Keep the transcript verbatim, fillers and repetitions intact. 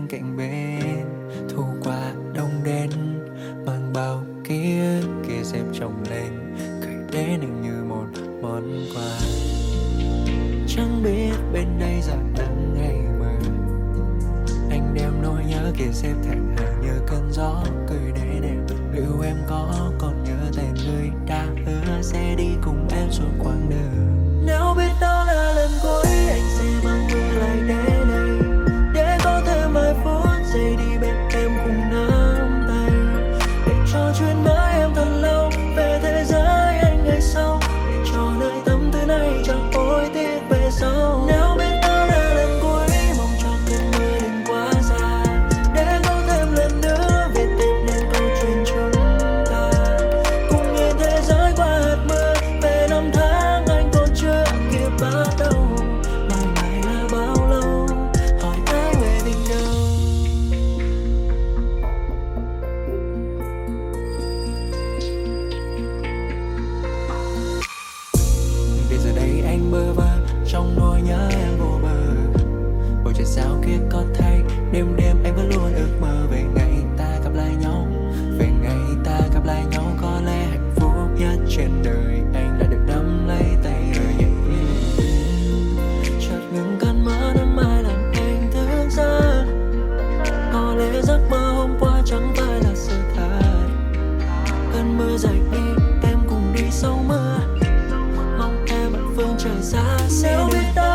anh cạnh bên. Thu qua đông đến mang bao ký ức kia xếp chồng lên, gửi đến anh như một món quà. Chẳng biết bên đây giờ nắng hay mưa, anh đem nỗi nhớ kia xếp thành hàng như cơn gió cười đến em. Liệu em có còn nhớ tên người đã hứa sẽ đi cùng em suốt quãng đường? Nếu biết đó là lần cuối anh sẽ mang mưa lại đến đây, để có thêm vài phút giây đi bên em cùng nắm tay, để trò chuyện với em thật lâu về thế giới anh ngày sau, để cho nơi tâm tư này chẳng hối tiếc về sau. Nếu biết đó là lần cuối mong cho cơn mưa đừng quá xa, để có thêm lần nữa viết tiếp nên câu chuyện chúng ta, cùng nhìn thế giới qua hạt mưa về năm tháng anh còn chưa kịp bắt đầu. Mai mai là bao lâu, hỏi ai về tình đâu. Để giờ đây anh bơ vơ trong nỗi nhớ em vô bờ. Bầu trời sao kia có thay, đêm đêm anh vẫn luôn ước mơ về ngày ta gặp lại nhau, về ngày ta gặp lại nhau. Có lẽ hạnh phúc nhất trên đời anh đã được nắm lấy tay người nhẹ nhàng. Chợt ngừng cơn mơ năm mai làm anh thức giấc, có lẽ giấc mơ hôm qua chẳng phải là sự thật. Cơn mưa rời đi em cùng đi sau mưa, mong em ở phương trời xa xưa. Nếu biết đó